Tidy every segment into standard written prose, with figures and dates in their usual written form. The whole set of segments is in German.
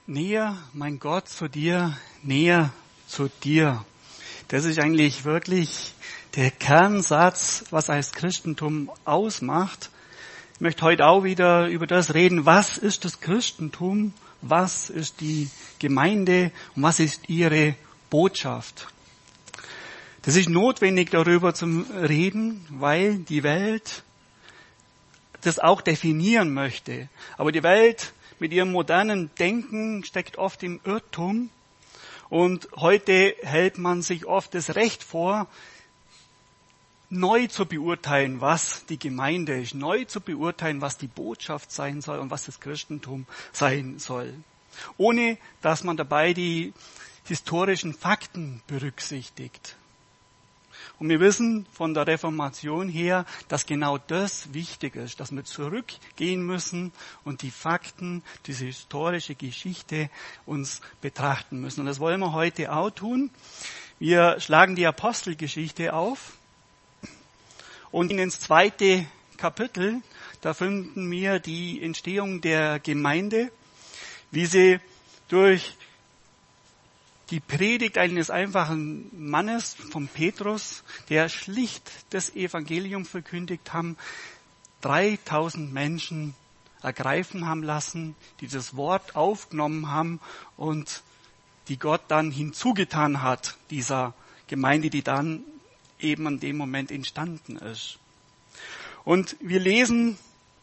Näher, mein Gott, zu dir, näher zu dir. Das ist eigentlich wirklich der Kernsatz, was als Christentum ausmacht. Ich möchte heute auch wieder über das reden, was ist das Christentum, was ist die Gemeinde und was ist ihre Botschaft. Das ist notwendig, darüber zu reden, weil die Welt das auch definieren möchte. Aber die Welt mit ihrem modernen Denken steckt oft im Irrtum. Und heute hält man sich oft das Recht vor, neu zu beurteilen, was die Gemeinde ist, neu zu beurteilen, was die Botschaft sein soll und was das Christentum sein soll. Ohne dass man dabei die historischen Fakten berücksichtigt. Und wir wissen von der Reformation her, dass genau das wichtig ist, dass wir zurückgehen müssen und die Fakten, diese historische Geschichte uns betrachten müssen. Und das wollen wir heute auch tun. Wir schlagen die Apostelgeschichte auf und ins 2. Kapitel, da finden wir die Entstehung der Gemeinde, wie sie durch die Predigt eines einfachen Mannes, von Petrus, der schlicht das Evangelium verkündigt haben, 3000 Menschen ergreifen haben lassen, die das Wort aufgenommen haben und die Gott dann hinzugetan hat, dieser Gemeinde, die dann eben in dem Moment entstanden ist. Und wir lesen,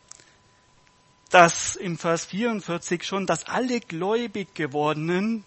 dass im Vers 44 schon, dass alle gläubig gewordenen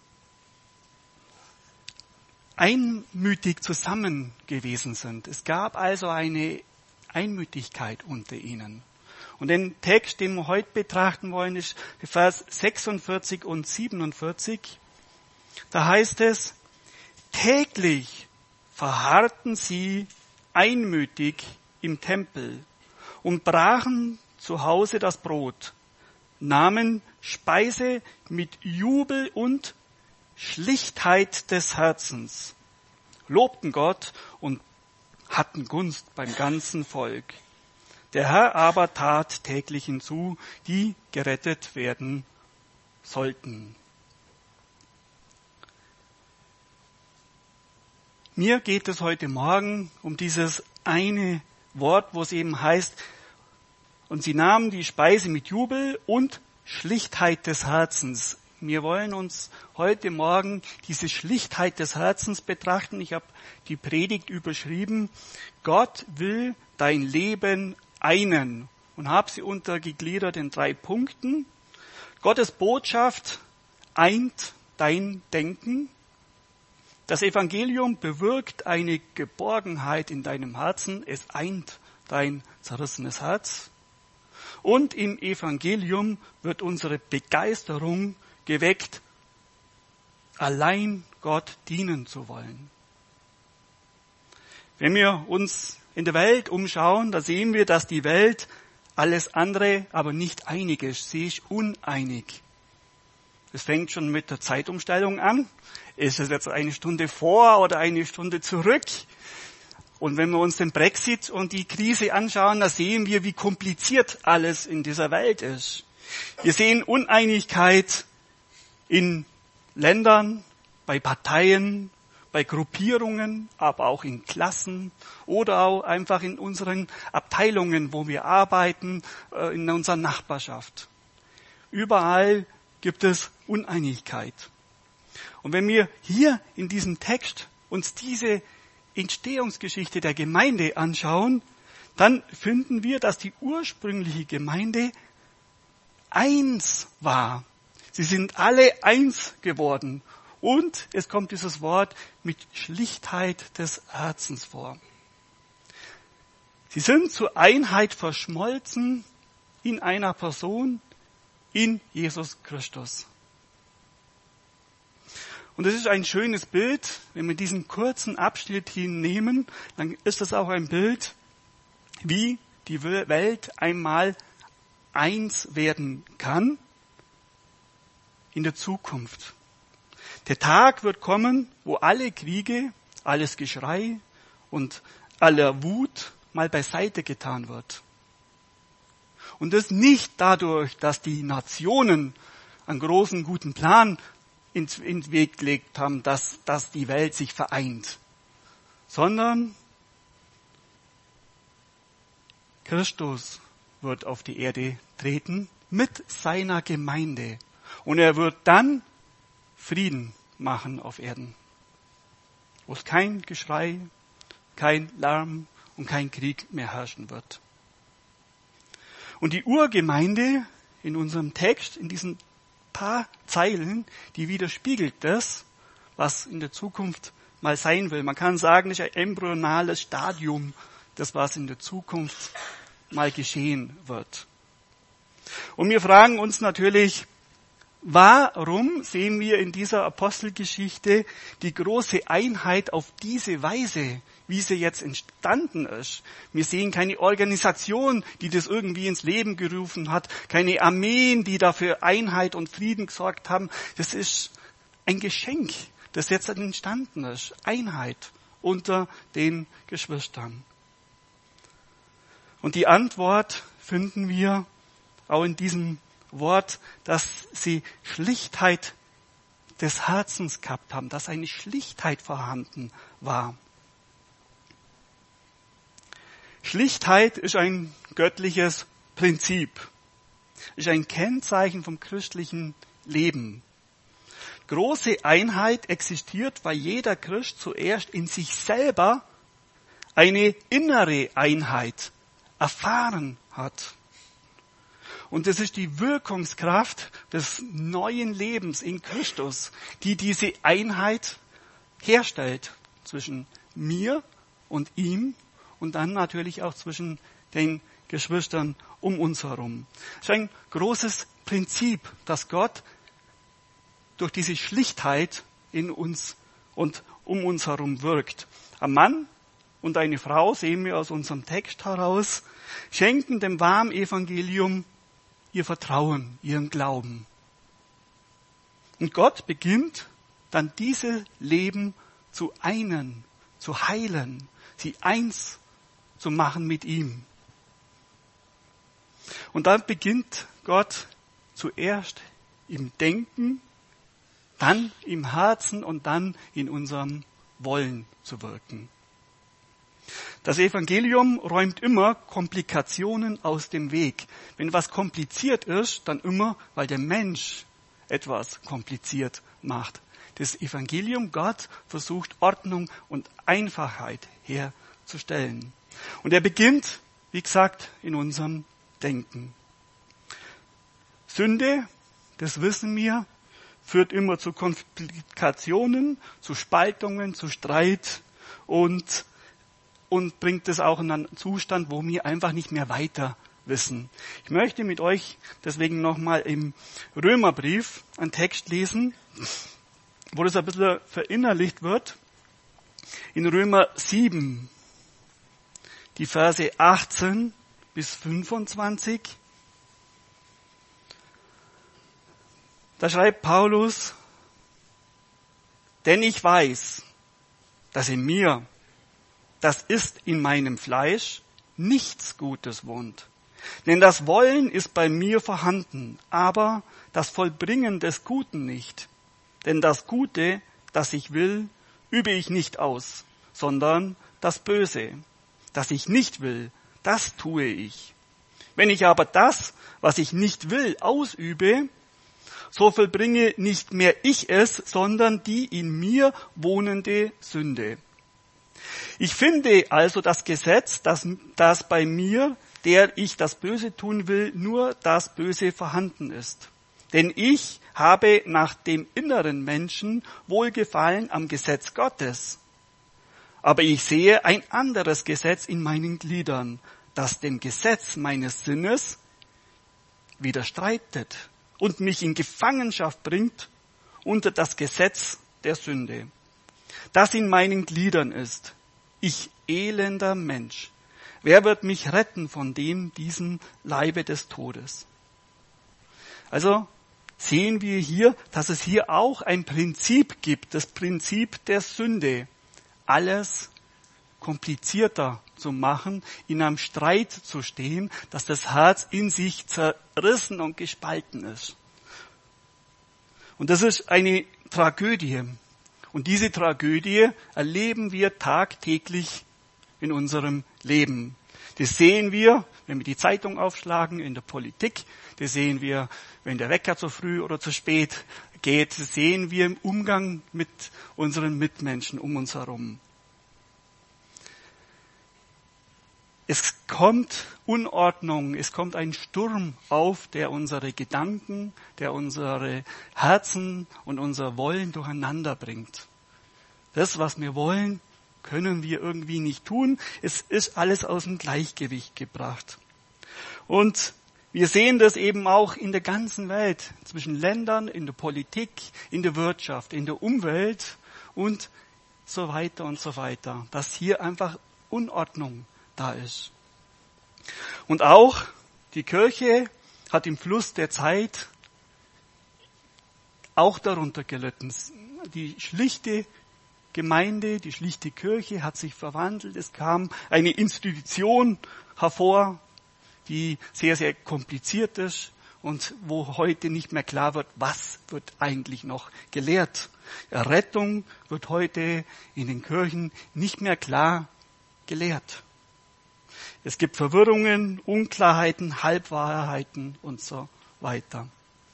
einmütig zusammen gewesen sind. Es gab also eine Einmütigkeit unter ihnen. Und den Text, den wir heute betrachten wollen, ist Vers 46 und 47. Da heißt es, täglich verharrten sie einmütig im Tempel und brachen zu Hause das Brot, nahmen Speise mit Jubel und Schlichtheit des Herzens, lobten Gott und hatten Gunst beim ganzen Volk. Der Herr aber tat täglich hinzu, die gerettet werden sollten. Mir geht es heute Morgen um dieses eine Wort, wo es eben heißt, und sie nahmen die Speise mit Jubel und Schlichtheit des Herzens. Wir wollen uns heute Morgen diese Schlichtheit des Herzens betrachten. Ich habe die Predigt überschrieben, Gott will dein Leben einen und habe sie untergegliedert in 3 Punkten. Gottes Botschaft eint dein Denken. Das Evangelium bewirkt eine Geborgenheit in deinem Herzen. Es eint dein zerrissenes Herz. Und im Evangelium wird unsere Begeisterung geweckt, allein Gott dienen zu wollen. Wenn wir uns in der Welt umschauen, da sehen wir, dass die Welt alles andere, aber nicht einig ist. Sie ist uneinig. Es fängt schon mit der Zeitumstellung an. Ist es jetzt eine Stunde vor oder eine Stunde zurück? Und wenn wir uns den Brexit und die Krise anschauen, da sehen wir, wie kompliziert alles in dieser Welt ist. Wir sehen Uneinigkeit in Ländern, bei Parteien, bei Gruppierungen, aber auch in Klassen oder auch einfach in unseren Abteilungen, wo wir arbeiten, in unserer Nachbarschaft. Überall gibt es Uneinigkeit. Und wenn wir hier in diesem Text uns diese Entstehungsgeschichte der Gemeinde anschauen, dann finden wir, dass die ursprüngliche Gemeinde eins war. Sie sind alle eins geworden. Und es kommt dieses Wort mit Schlichtheit des Herzens vor. Sie sind zur Einheit verschmolzen in einer Person, in Jesus Christus. Und es ist ein schönes Bild, wenn wir diesen kurzen Abschnitt hinnehmen, dann ist das auch ein Bild, wie die Welt einmal eins werden kann in der Zukunft. Der Tag wird kommen, wo alle Kriege, alles Geschrei und aller Wut mal beiseite getan wird. Und das nicht dadurch, dass die Nationen einen großen, guten Plan in den Weg gelegt haben, dass die Welt sich vereint, sondern Christus wird auf die Erde treten mit seiner Gemeinde und er wird dann Frieden machen auf Erden, wo es kein Geschrei, kein Lärm und kein Krieg mehr herrschen wird. Und die Urgemeinde in unserem Text, in diesen paar Zeilen, die widerspiegelt das, was in der Zukunft mal sein will. Man kann sagen, das ist ein embryonales Stadium, das was in der Zukunft mal geschehen wird. Und wir fragen uns natürlich, warum sehen wir in dieser Apostelgeschichte die große Einheit auf diese Weise, wie sie jetzt entstanden ist? Wir sehen keine Organisation, die das irgendwie ins Leben gerufen hat, keine Armeen, die dafür Einheit und Frieden gesorgt haben. Das ist ein Geschenk, das jetzt entstanden ist. Einheit unter den Geschwistern. Und die Antwort finden wir auch in diesem Wort, dass sie Schlichtheit des Herzens gehabt haben, dass eine Schlichtheit vorhanden war. Schlichtheit ist ein göttliches Prinzip, ist ein Kennzeichen vom christlichen Leben. Große Einheit existiert, weil jeder Christ zuerst in sich selber eine innere Einheit erfahren hat. Und das ist die Wirkungskraft des neuen Lebens in Christus, die diese Einheit herstellt zwischen mir und ihm und dann natürlich auch zwischen den Geschwistern um uns herum. Es ist ein großes Prinzip, dass Gott durch diese Schlichtheit in uns und um uns herum wirkt. Ein Mann und eine Frau, sehen wir aus unserem Text heraus, schenken dem wahren Evangelium ihr Vertrauen, ihren Glauben. Und Gott beginnt dann diese Leben zu einen, zu heilen, sie eins zu machen mit ihm. Und dann beginnt Gott zuerst im Denken, dann im Herzen und dann in unserem Wollen zu wirken. Das Evangelium räumt immer Komplikationen aus dem Weg. Wenn was kompliziert ist, dann immer, weil der Mensch etwas kompliziert macht. Das Evangelium, Gott versucht Ordnung und Einfachheit herzustellen. Und er beginnt, wie gesagt, in unserem Denken. Sünde, das wissen wir, führt immer zu Komplikationen, zu Spaltungen, zu Streit und bringt es auch in einen Zustand, wo wir einfach nicht mehr weiter wissen. Ich möchte mit euch deswegen nochmal im Römerbrief einen Text lesen, wo das ein bisschen verinnerlicht wird. In Römer 7, die Verse 18 bis 25. Da schreibt Paulus, denn ich weiß, dass in mir, das ist in meinem Fleisch, nichts Gutes wohnt. Denn das Wollen ist bei mir vorhanden, aber das Vollbringen des Guten nicht. Denn das Gute, das ich will, übe ich nicht aus, sondern das Böse, das ich nicht will, das tue ich. Wenn ich aber das, was ich nicht will, ausübe, so vollbringe nicht mehr ich es, sondern die in mir wohnende Sünde. Ich finde also das Gesetz, dass bei mir, der ich das Böse tun will, nur das Böse vorhanden ist. Denn ich habe nach dem inneren Menschen Wohlgefallen am Gesetz Gottes. Aber ich sehe ein anderes Gesetz in meinen Gliedern, das dem Gesetz meines Sinnes widerstreitet und mich in Gefangenschaft bringt unter das Gesetz der Sünde, das in meinen Gliedern ist. Ich elender Mensch, wer wird mich retten von diesem Leibe des Todes? Also sehen wir hier, dass es hier auch ein Prinzip gibt, das Prinzip der Sünde, alles komplizierter zu machen, in einem Streit zu stehen, dass das Herz in sich zerrissen und gespalten ist. Und das ist eine Tragödie. Und diese Tragödie erleben wir tagtäglich in unserem Leben. Das sehen wir, wenn wir die Zeitung aufschlagen, in der Politik. Das sehen wir, wenn der Wecker zu früh oder zu spät geht. Das sehen wir im Umgang mit unseren Mitmenschen um uns herum. Es kommt Unordnung, es kommt ein Sturm auf, der unsere Gedanken, der unsere Herzen und unser Wollen durcheinander bringt. Das, was wir wollen, können wir irgendwie nicht tun. Es ist alles aus dem Gleichgewicht gebracht. Und wir sehen das eben auch in der ganzen Welt, zwischen Ländern, in der Politik, in der Wirtschaft, in der Umwelt und so weiter und so weiter, dass hier einfach Unordnung da ist. Und auch die Kirche hat im Fluss der Zeit auch darunter gelitten. Die schlichte Gemeinde, die schlichte Kirche hat sich verwandelt. Es kam eine Institution hervor, die sehr, sehr kompliziert ist und wo heute nicht mehr klar wird, was wird eigentlich noch gelehrt. Errettung wird heute in den Kirchen nicht mehr klar gelehrt. Es gibt Verwirrungen, Unklarheiten, Halbwahrheiten und so weiter.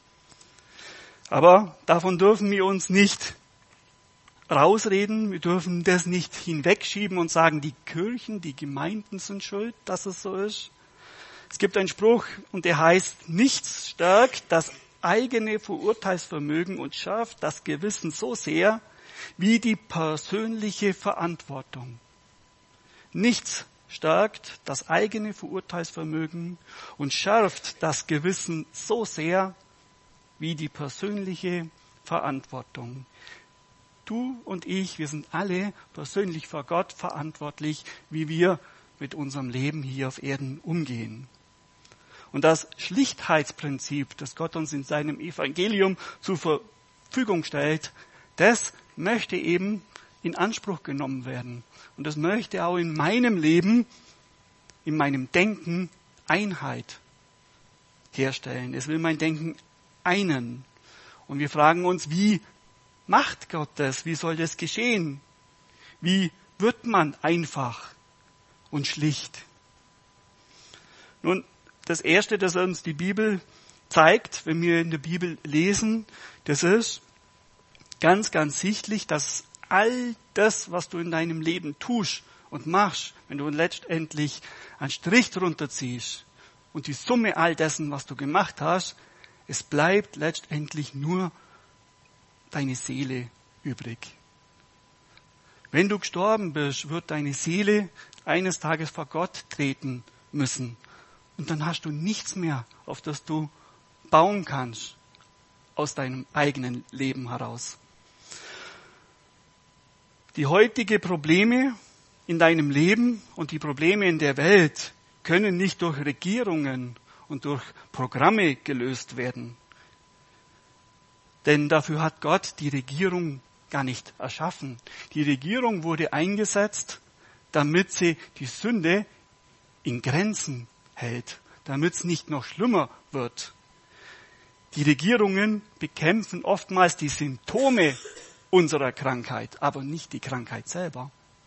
Aber davon dürfen wir uns nicht rausreden. Wir dürfen das nicht hinwegschieben und sagen, die Kirchen, die Gemeinden sind schuld, dass es so ist. Es gibt einen Spruch und der heißt, nichts stärkt das eigene Verurteilsvermögen und schärft das Gewissen so sehr wie die persönliche Verantwortung. Nichts stärkt das eigene Verurteilsvermögen und schärft das Gewissen so sehr wie die persönliche Verantwortung. Du und ich, wir sind alle persönlich vor Gott verantwortlich, wie wir mit unserem Leben hier auf Erden umgehen. Und das Schlichtheitsprinzip, das Gott uns in seinem Evangelium zur Verfügung stellt, das möchte eben in Anspruch genommen werden. Und das möchte auch in meinem Leben, in meinem Denken Einheit herstellen. Es will mein Denken einen. Und wir fragen uns, wie macht Gott das? Wie soll das geschehen? Wie wird man einfach und schlicht? Nun, das Erste, das uns die Bibel zeigt, wenn wir in der Bibel lesen, das ist ganz, ganz sichtlich, dass all das, was du in deinem Leben tust und machst, wenn du letztendlich einen Strich drunter ziehst und die Summe all dessen, was du gemacht hast, es bleibt letztendlich nur deine Seele übrig. Wenn du gestorben bist, wird deine Seele eines Tages vor Gott treten müssen. Und dann hast du nichts mehr, auf das du bauen kannst, aus deinem eigenen Leben heraus. Die heutigen Probleme in deinem Leben und die Probleme in der Welt können nicht durch Regierungen und durch Programme gelöst werden. Denn dafür hat Gott die Regierung gar nicht erschaffen. Die Regierung wurde eingesetzt, damit sie die Sünde in Grenzen hält, damit es nicht noch schlimmer wird. Die Regierungen bekämpfen oftmals die Symptome unserer Krankheit, aber nicht die Krankheit selber.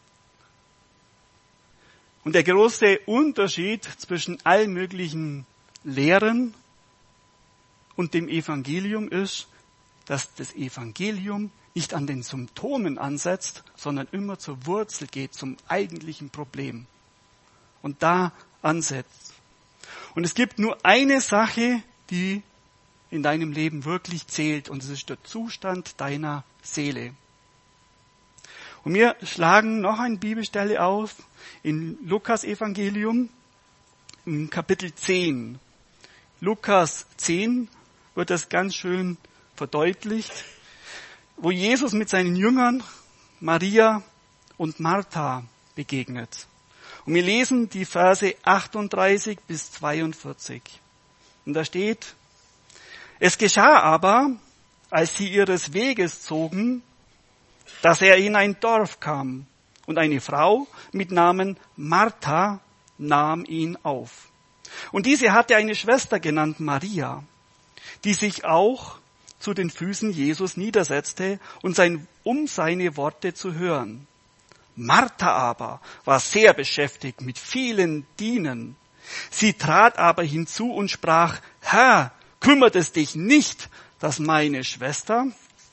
Und der große Unterschied zwischen allen möglichen Lehren und dem Evangelium ist, dass das Evangelium nicht an den Symptomen ansetzt, sondern immer zur Wurzel geht, zum eigentlichen Problem. Und da ansetzt. Und es gibt nur eine Sache, die in deinem Leben wirklich zählt, und es ist der Zustand deiner Seele. Und wir schlagen noch eine Bibelstelle auf in Lukas Evangelium, im Kapitel 10. Lukas 10 wird das ganz schön verdeutlicht, wo Jesus mit seinen Jüngern Maria und Martha begegnet. Und wir lesen die Verse 38 bis 42. Und da steht, es geschah aber, als sie ihres Weges zogen, dass er in ein Dorf kam und eine Frau mit Namen Martha nahm ihn auf. Und diese hatte eine Schwester genannt Maria, die sich auch zu den Füßen Jesus niedersetzte, um seine Worte zu hören. Martha aber war sehr beschäftigt mit vielen Dienen. Sie trat aber hinzu und sprach, Herr, kümmert es dich nicht, dass meine Schwester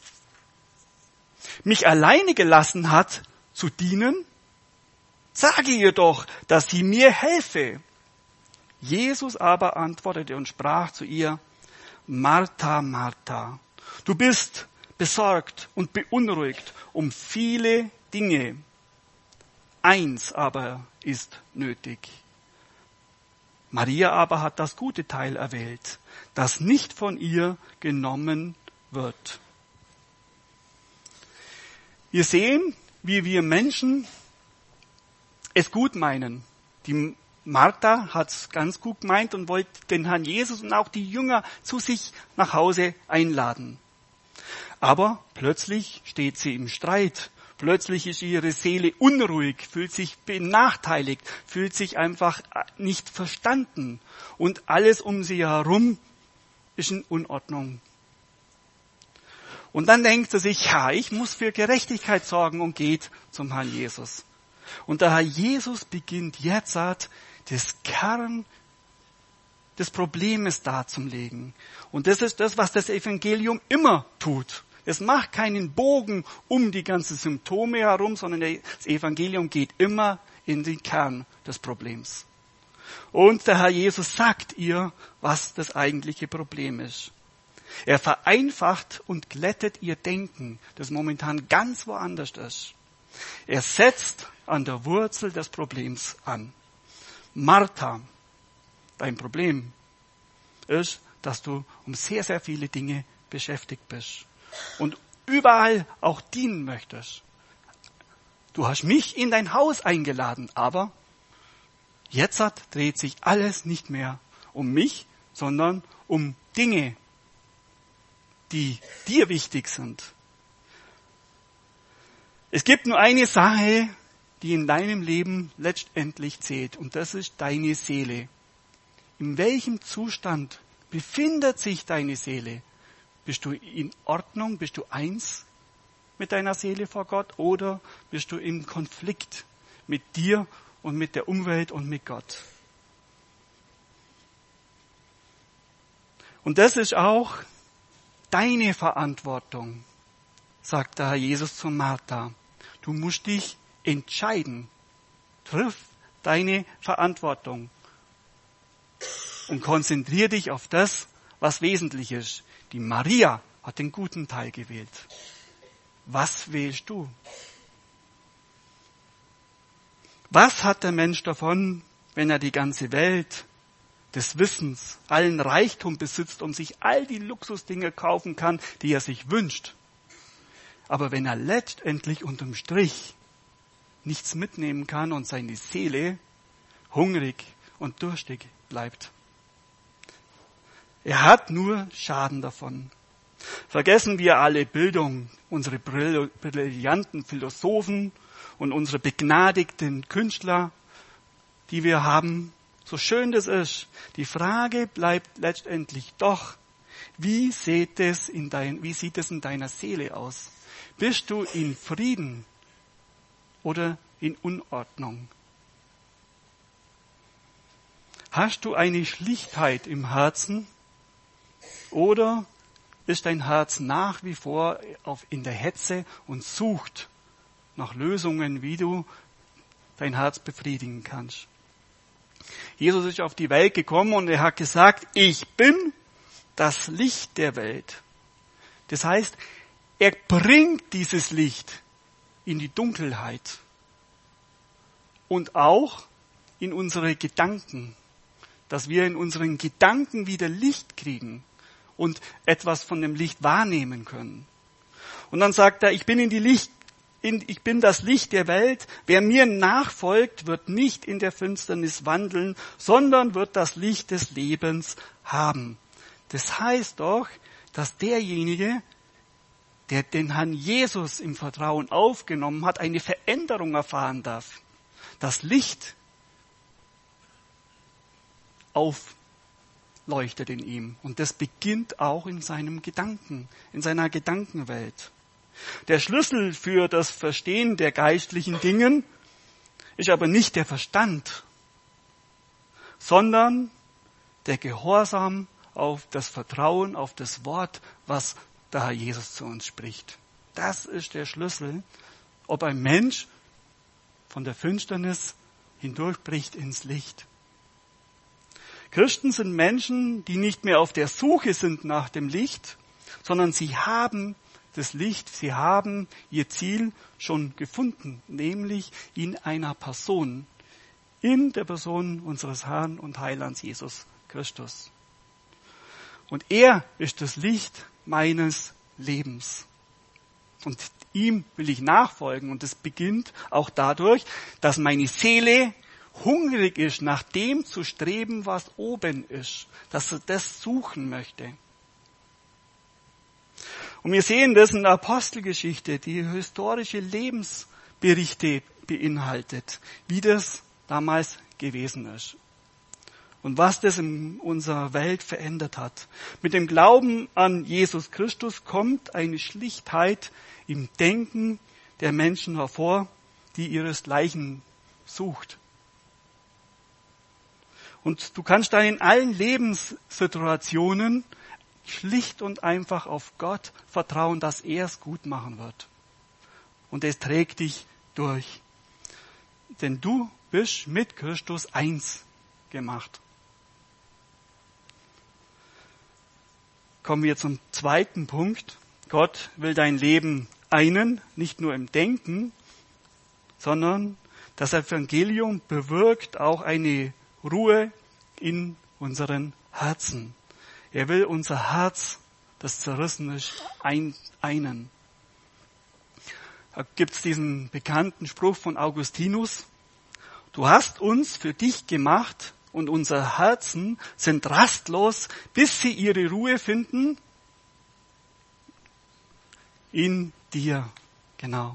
mich alleine gelassen hat zu dienen? Sage ihr doch, dass sie mir helfe. Jesus aber antwortete und sprach zu ihr, Martha, Martha, du bist besorgt und beunruhigt um viele Dinge. Eins aber ist nötig. Maria aber hat das gute Teil erwählt, das nicht von ihr genommen wird. Wir sehen, wie wir Menschen es gut meinen. Die Martha hat es ganz gut gemeint und wollte den Herrn Jesus und auch die Jünger zu sich nach Hause einladen. Aber plötzlich steht sie im Streit. Plötzlich ist ihre Seele unruhig, fühlt sich benachteiligt, fühlt sich einfach nicht verstanden. Und alles um sie herum ist in Unordnung. Und dann denkt sie sich, ja, ich muss für Gerechtigkeit sorgen und geht zum Herrn Jesus. Und der Herr Jesus beginnt jetzt das Kern des Problems darzulegen. Und das ist das, was das Evangelium immer tut. Es macht keinen Bogen um die ganzen Symptome herum, sondern das Evangelium geht immer in den Kern des Problems. Und der Herr Jesus sagt ihr, was das eigentliche Problem ist. Er vereinfacht und glättet ihr Denken, das momentan ganz woanders ist. Er setzt an der Wurzel des Problems an. Martha, dein Problem ist, dass du um sehr, sehr viele Dinge beschäftigt bist und überall auch dienen möchtest. Du hast mich in dein Haus eingeladen, aber jetzt dreht sich alles nicht mehr um mich, sondern um Dinge, die dir wichtig sind. Es gibt nur eine Sache, die in deinem Leben letztendlich zählt, und das ist deine Seele. In welchem Zustand befindet sich deine Seele? Bist du in Ordnung? Bist du eins mit deiner Seele vor Gott? Oder bist du im Konflikt mit dir und mit der Umwelt und mit Gott? Und das ist auch deine Verantwortung, sagt der Herr Jesus zu Martha. Du musst dich entscheiden. Triff deine Verantwortung und konzentriere dich auf das, was wesentlich ist. Die Maria hat den guten Teil gewählt. Was wählst du? Was hat der Mensch davon, wenn er die ganze Welt des Wissens, allen Reichtum besitzt und sich all die Luxusdinge kaufen kann, die er sich wünscht? Aber wenn er letztendlich unterm Strich nichts mitnehmen kann und seine Seele hungrig und durstig bleibt. Er hat nur Schaden davon. Vergessen wir alle Bildung, unsere brillanten Philosophen und unsere begnadigten Künstler, die wir haben, so schön das ist. Die Frage bleibt letztendlich doch, wie sieht es in deiner Seele aus? Bist du in Frieden oder in Unordnung? Hast du eine Schlichtheit im Herzen oder ist dein Herz nach wie vor in der Hetze und sucht nach Lösungen, wie du dein Herz befriedigen kannst? Jesus ist auf die Welt gekommen und er hat gesagt, ich bin das Licht der Welt. Das heißt, er bringt dieses Licht in die Dunkelheit und auch in unsere Gedanken, dass wir in unseren Gedanken wieder Licht kriegen und etwas von dem Licht wahrnehmen können. Und dann sagt er, ich bin das Licht der Welt. Wer mir nachfolgt, wird nicht in der Finsternis wandeln, sondern wird das Licht des Lebens haben. Das heißt doch, dass derjenige, der den Herrn Jesus im Vertrauen aufgenommen hat, eine Veränderung erfahren darf. Das Licht leuchtet in ihm. Und das beginnt auch in seinem Gedanken, in seiner Gedankenwelt. Der Schlüssel für das Verstehen der geistlichen Dingen ist aber nicht der Verstand, sondern der Gehorsam auf das Vertrauen, auf das Wort, was der Herr Jesus zu uns spricht. Das ist der Schlüssel, ob ein Mensch von der Finsternis hindurchbricht ins Licht. Christen sind Menschen, die nicht mehr auf der Suche sind nach dem Licht, sondern sie haben das Licht, sie haben ihr Ziel schon gefunden, nämlich in einer Person, in der Person unseres Herrn und Heilands Jesus Christus. Und er ist das Licht meines Lebens. Und ihm will ich nachfolgen. Und es beginnt auch dadurch, dass meine Seele hungrig ist, nach dem zu streben, was oben ist. Dass sie das suchen möchte. Und wir sehen das in der Apostelgeschichte, die historische Lebensberichte beinhaltet, wie das damals gewesen ist. Und was das in unserer Welt verändert hat. Mit dem Glauben an Jesus Christus kommt eine Schlichtheit im Denken der Menschen hervor, die ihresgleichen sucht. Und du kannst dann in allen Lebenssituationen schlicht und einfach auf Gott vertrauen, dass er es gut machen wird. Und es trägt dich durch. Denn du bist mit Christus eins gemacht. Kommen wir zum zweiten Punkt. Gott will dein Leben einen, nicht nur im Denken, sondern das Evangelium bewirkt auch eine Ruhe in unseren Herzen. Er will unser Herz, das zerrissen ist, einen. Da gibt es diesen bekannten Spruch von Augustinus. Du hast uns für dich gemacht und unsere Herzen sind rastlos, bis sie ihre Ruhe finden in dir. Genau.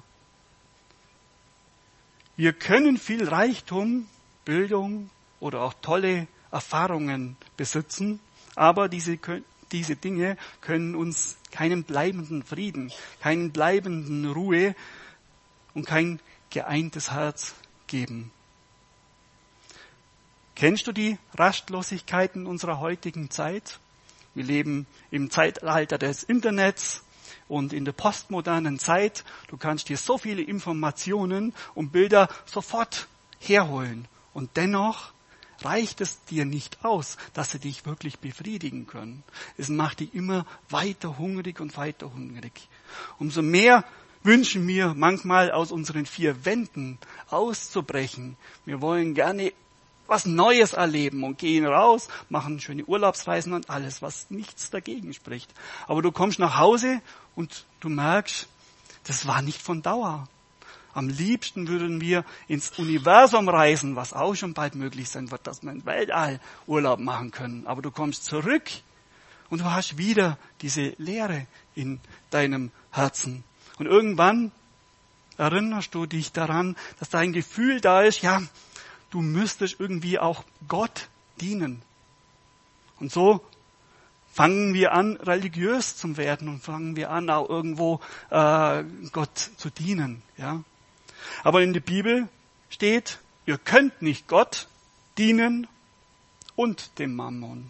Wir können viel Reichtum, Bildung oder auch tolle Erfahrungen besitzen, aber diese Dinge können uns keinen bleibenden Frieden, keinen bleibenden Ruhe und kein geeintes Herz geben. Kennst du die Rastlosigkeiten unserer heutigen Zeit? Wir leben im Zeitalter des Internets und in der postmodernen Zeit. Du kannst dir so viele Informationen und Bilder sofort herholen. Und dennoch reicht es dir nicht aus, dass sie dich wirklich befriedigen können. Es macht dich immer weiter hungrig und weiter hungrig. Umso mehr wünschen wir manchmal aus unseren vier Wänden auszubrechen. Wir wollen gerne was Neues erleben und gehen raus, machen schöne Urlaubsreisen und alles, was nichts dagegen spricht. Aber du kommst nach Hause und du merkst, das war nicht von Dauer. Am liebsten würden wir ins Universum reisen, was auch schon bald möglich sein wird, dass wir im Weltall Urlaub machen können. Aber du kommst zurück und du hast wieder diese Leere in deinem Herzen. Und irgendwann erinnerst du dich daran, dass da ein Gefühl da ist, ja, du müsstest irgendwie auch Gott dienen. Und so fangen wir an, religiös zu werden und fangen wir an, auch irgendwo Gott zu dienen. Ja? Aber in der Bibel steht, ihr könnt nicht Gott dienen und dem Mammon.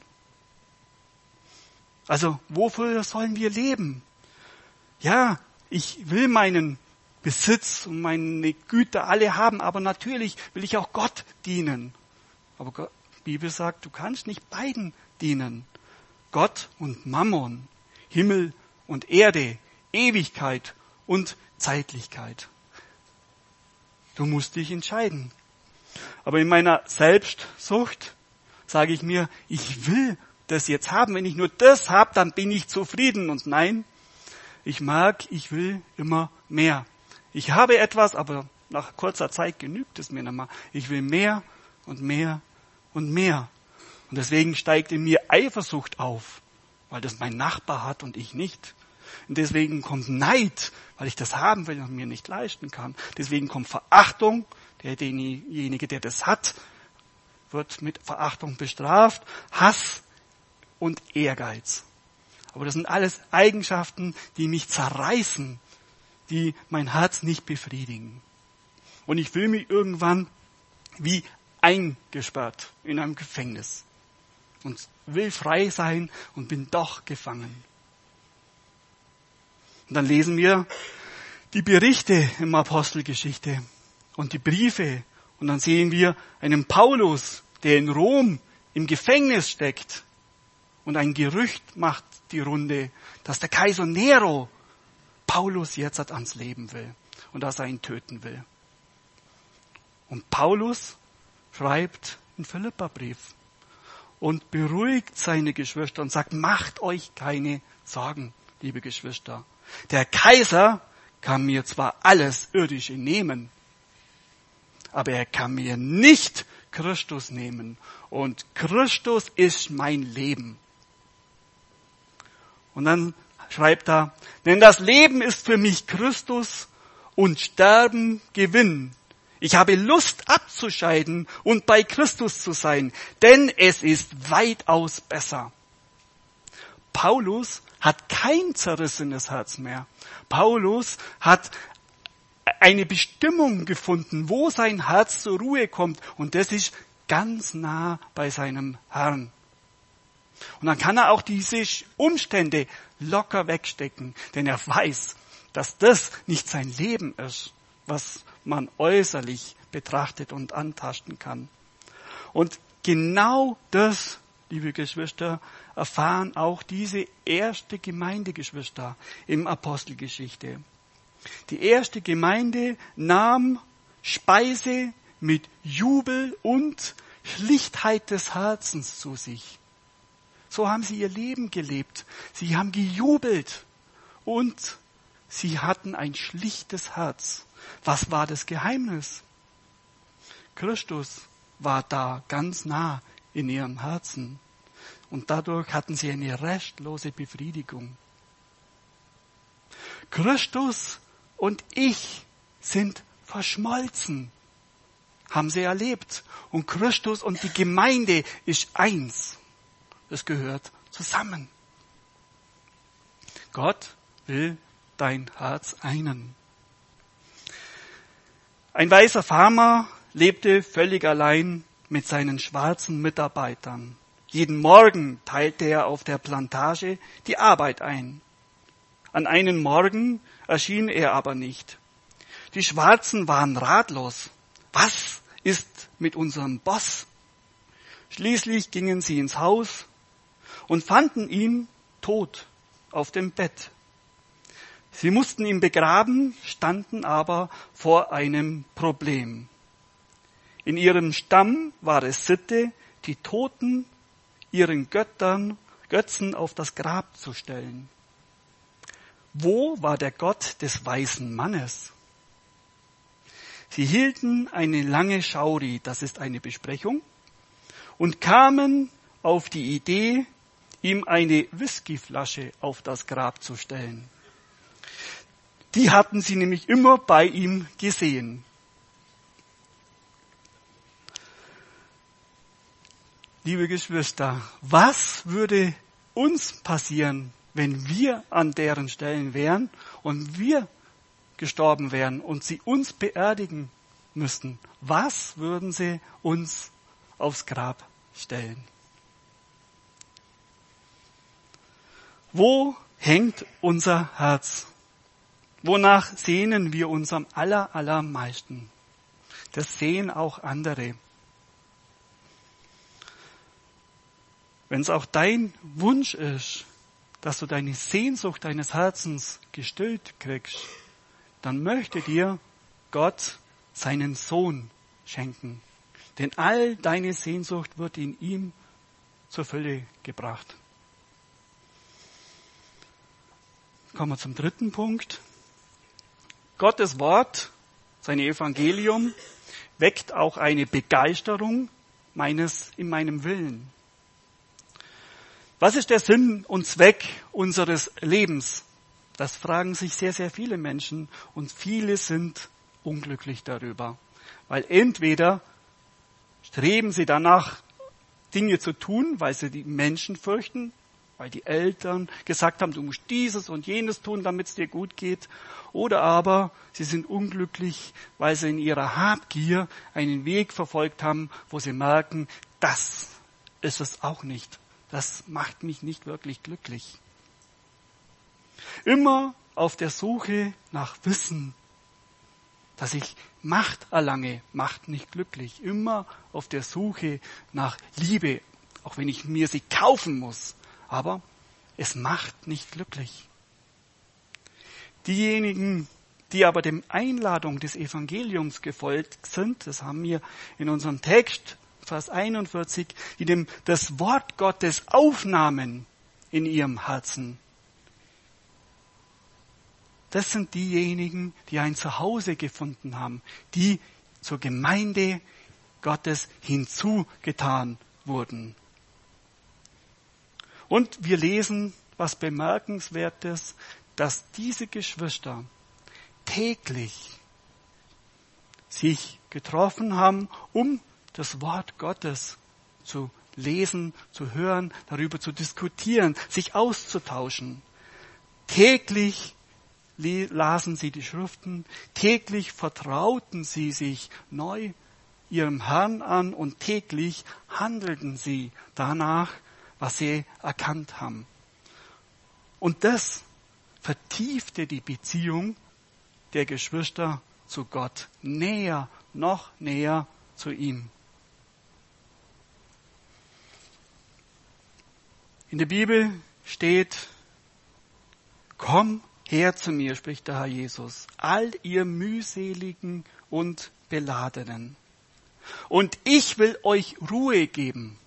Also wofür sollen wir leben? Ja, ich will meinen Besitz und meine Güter alle haben, aber natürlich will ich auch Gott dienen. Aber die Bibel sagt, du kannst nicht beiden dienen. Gott und Mammon, Himmel und Erde, Ewigkeit und Zeitlichkeit. Du musst dich entscheiden. Aber in meiner Selbstsucht sage ich mir, ich will das jetzt haben. Wenn ich nur das habe, dann bin ich zufrieden. Und nein, ich will immer mehr. Ich habe etwas, aber nach kurzer Zeit genügt es mir nicht mehr. Ich will mehr und mehr und mehr. Und deswegen steigt in mir Eifersucht auf, weil das mein Nachbar hat und ich nicht. Und deswegen kommt Neid, weil ich das haben will und mir nicht leisten kann. Deswegen kommt Verachtung. Derjenige, der das hat, wird mit Verachtung bestraft. Hass und Ehrgeiz. Aber das sind alles Eigenschaften, die mich zerreißen, die mein Herz nicht befriedigen. Und ich fühle mich irgendwann wie eingesperrt in einem Gefängnis und will frei sein und bin doch gefangen. Und dann lesen wir die Berichte im Apostelgeschichte und die Briefe und dann sehen wir einen Paulus, der in Rom im Gefängnis steckt und ein Gerücht macht die Runde, dass der Kaiser Nero Paulus jetzt ans Leben will und dass er ihn töten will. Und Paulus schreibt einen Philipperbrief und beruhigt seine Geschwister und sagt, macht euch keine Sorgen, liebe Geschwister. Der Kaiser kann mir zwar alles Irdische nehmen, aber er kann mir nicht Christus nehmen. Und Christus ist mein Leben. Und dann schreibt er, denn das Leben ist für mich Christus und Sterben Gewinn. Ich habe Lust abzuscheiden und bei Christus zu sein, denn es ist weitaus besser. Paulus hat kein zerrissenes Herz mehr. Paulus hat eine Bestimmung gefunden, wo sein Herz zur Ruhe kommt. Und das ist ganz nah bei seinem Herrn. Und dann kann er auch diese Umstände locker wegstecken, denn er weiß, dass das nicht sein Leben ist, was man äußerlich betrachtet und antasten kann. Und genau das, liebe Geschwister, erfahren auch diese erste Gemeindegeschwister im Apostelgeschichte. Die erste Gemeinde nahm Speise mit Jubel und Schlichtheit des Herzens zu sich. So haben sie ihr Leben gelebt. Sie haben gejubelt und sie hatten ein schlichtes Herz. Was war das Geheimnis? Christus war da ganz nah in ihrem Herzen. Und dadurch hatten sie eine restlose Befriedigung. Christus und ich sind verschmolzen, haben sie erlebt. Und Christus und die Gemeinde ist eins. Es gehört zusammen. Gott will dein Herz einen. Ein weißer Farmer lebte völlig allein mit seinen schwarzen Mitarbeitern. Jeden Morgen teilte er auf der Plantage die Arbeit ein. An einem Morgen erschien er aber nicht. Die Schwarzen waren ratlos. Was ist mit unserem Boss? Schließlich gingen sie ins Haus und fanden ihn tot auf dem Bett. Sie mussten ihn begraben, standen aber vor einem Problem. In ihrem Stamm war es Sitte, die Toten ihren Götzen auf das Grab zu stellen. Wo war der Gott des weißen Mannes? Sie hielten eine lange Schauri, das ist eine Besprechung, und kamen auf die Idee, ihm eine Whiskyflasche auf das Grab zu stellen. Die hatten sie nämlich immer bei ihm gesehen. Liebe Geschwister, was würde uns passieren, wenn wir an deren Stellen wären und wir gestorben wären und sie uns beerdigen müssten? Was würden sie uns aufs Grab stellen? Wo hängt unser Herz? Wonach sehnen wir uns am allermeisten? Das sehen auch andere. Wenn es auch dein Wunsch ist, dass du deine Sehnsucht deines Herzens gestillt kriegst, dann möchte dir Gott seinen Sohn schenken. Denn all deine Sehnsucht wird in ihm zur Fülle gebracht. Kommen wir zum dritten Punkt. Gottes Wort, sein Evangelium, weckt auch eine Begeisterung in meinem Willen. Was ist der Sinn und Zweck unseres Lebens? Das fragen sich sehr, sehr viele Menschen und viele sind unglücklich darüber. Weil entweder streben sie danach, Dinge zu tun, weil sie die Menschen fürchten, weil die Eltern gesagt haben, du musst dieses und jenes tun, damit es dir gut geht. Oder aber sie sind unglücklich, weil sie in ihrer Habgier einen Weg verfolgt haben, wo sie merken, das ist es auch nicht. Das macht mich nicht wirklich glücklich. Immer auf der Suche nach Wissen, dass ich Macht erlange, macht nicht glücklich. Immer auf der Suche nach Liebe, auch wenn ich mir sie kaufen muss. Aber es macht nicht glücklich. Diejenigen, die aber dem Einladung des Evangeliums gefolgt sind, das haben wir in unserem Text, Vers 41, die das Wort Gottes aufnahmen in ihrem Herzen. Das sind diejenigen, die ein Zuhause gefunden haben, die zur Gemeinde Gottes hinzugetan wurden. Und wir lesen was Bemerkenswertes, dass diese Geschwister täglich sich getroffen haben, um das Wort Gottes zu lesen, zu hören, darüber zu diskutieren, sich auszutauschen. Täglich lasen sie die Schriften, täglich vertrauten sie sich neu ihrem Herrn an und täglich handelten sie danach, was sie erkannt haben. Und das vertiefte die Beziehung der Geschwister zu Gott näher, noch näher zu ihm. In der Bibel steht, komm her zu mir, spricht der Herr Jesus, all ihr mühseligen und Beladenen. Und ich will euch Ruhe geben.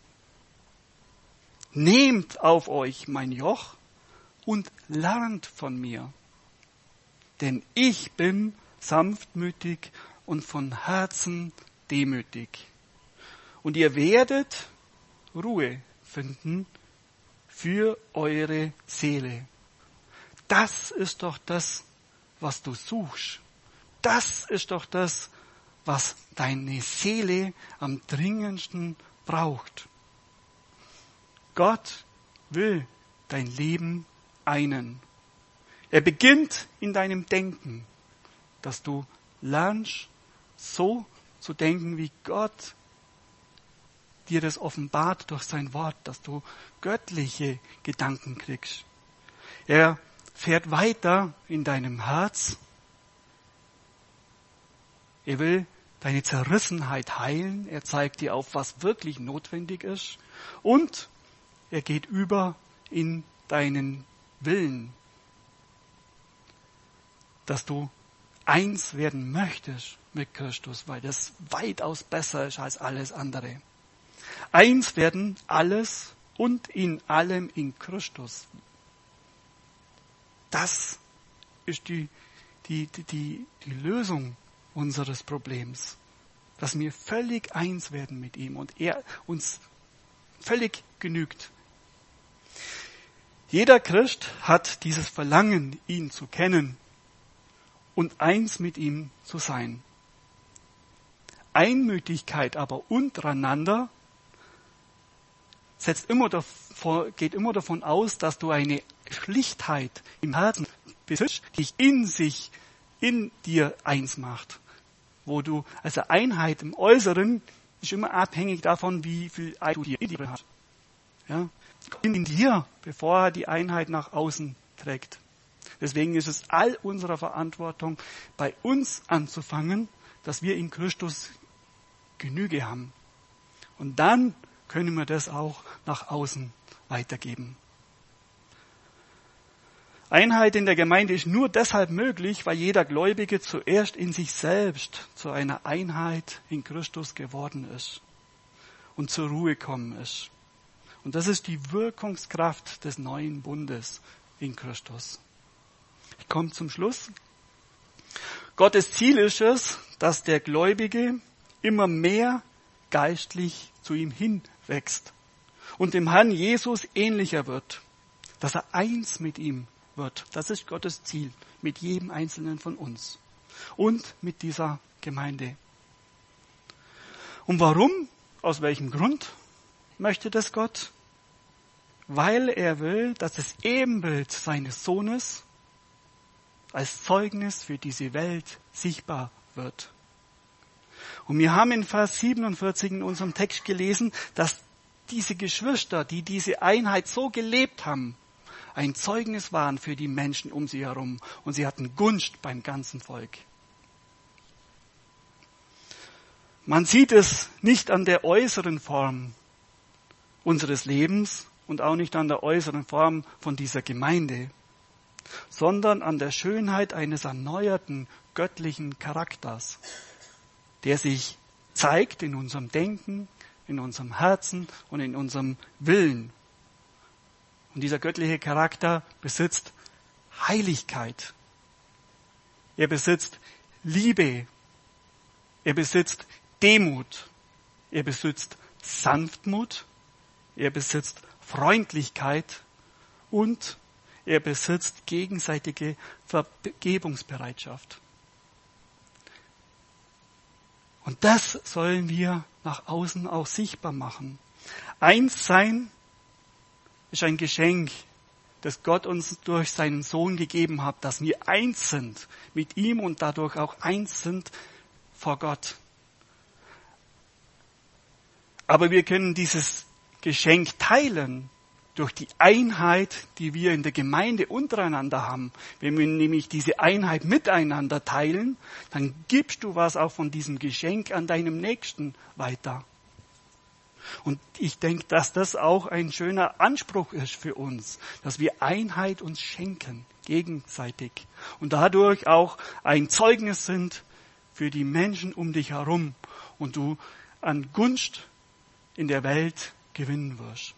Nehmt auf euch mein Joch und lernt von mir. Denn ich bin sanftmütig und von Herzen demütig. Und ihr werdet Ruhe finden für eure Seele. Das ist doch das, was du suchst. Das ist doch das, was deine Seele am dringendsten braucht. Gott will dein Leben einen. Er beginnt in deinem Denken, dass du lernst, so zu denken, wie Gott dir das offenbart durch sein Wort, dass du göttliche Gedanken kriegst. Er fährt weiter in deinem Herz. Er will deine Zerrissenheit heilen. Er zeigt dir auf, was wirklich notwendig ist. Und er geht über in deinen Willen, dass du eins werden möchtest mit Christus, weil das weitaus besser ist als alles andere. Eins werden, alles und in allem in Christus. Das ist die Lösung unseres Problems. Dass wir völlig eins werden mit ihm und er uns völlig genügt. Jeder Christ hat dieses Verlangen, ihn zu kennen und eins mit ihm zu sein. Einmütigkeit aber untereinander geht immer davon aus, dass du eine Schlichtheit im Herzen besitzt, die dich in dir eins macht. Wo du, also Einheit im Äußeren ist immer abhängig davon, wie viel Einheit du in dir hast. Ja? In dir, bevor er die Einheit nach außen trägt. Deswegen ist es all unserer Verantwortung, bei uns anzufangen, dass wir in Christus Genüge haben. Und dann können wir das auch nach außen weitergeben. Einheit in der Gemeinde ist nur deshalb möglich, weil jeder Gläubige zuerst in sich selbst zu einer Einheit in Christus geworden ist und zur Ruhe gekommen ist. Und das ist die Wirkungskraft des neuen Bundes in Christus. Ich komme zum Schluss. Gottes Ziel ist es, dass der Gläubige immer mehr geistlich zu ihm hinwächst und dem Herrn Jesus ähnlicher wird, dass er eins mit ihm wird. Das ist Gottes Ziel mit jedem Einzelnen von uns und mit dieser Gemeinde. Und warum? Aus welchem Grund? möchte das Gott? Weil er will, dass das Ebenbild seines Sohnes als Zeugnis für diese Welt sichtbar wird. Und wir haben in Vers 47 in unserem Text gelesen, dass diese Geschwister, die diese Einheit so gelebt haben, ein Zeugnis waren für die Menschen um sie herum. Und sie hatten Gunst beim ganzen Volk. Man sieht es nicht an der äußeren Form unseres Lebens und auch nicht an der äußeren Form von dieser Gemeinde, sondern an der Schönheit eines erneuerten göttlichen Charakters, der sich zeigt in unserem Denken, in unserem Herzen und in unserem Willen. Und dieser göttliche Charakter besitzt Heiligkeit. Er besitzt Liebe. Er besitzt Demut. Er besitzt Sanftmut. Er besitzt Freundlichkeit. Und er besitzt gegenseitige Vergebungsbereitschaft. Und das sollen wir nach außen auch sichtbar machen. Eins sein ist ein Geschenk, das Gott uns durch seinen Sohn gegeben hat, dass wir eins sind mit ihm und dadurch auch eins sind vor Gott. Aber wir können dieses Geschenk teilen durch die Einheit, die wir in der Gemeinde untereinander haben. Wenn wir nämlich diese Einheit miteinander teilen, dann gibst du was auch von diesem Geschenk an deinem Nächsten weiter. Und ich denke, dass das auch ein schöner Anspruch ist für uns, dass wir Einheit uns schenken, gegenseitig. Und dadurch auch ein Zeugnis sind für die Menschen um dich herum und du an Gunst in der Welt gewinnen wirst.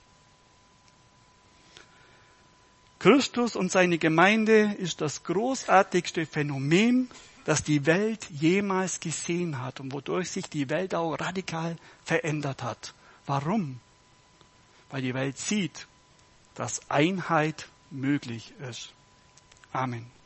Christus und seine Gemeinde ist das großartigste Phänomen, das die Welt jemals gesehen hat und wodurch sich die Welt auch radikal verändert hat. Warum? Weil die Welt sieht, dass Einheit möglich ist. Amen.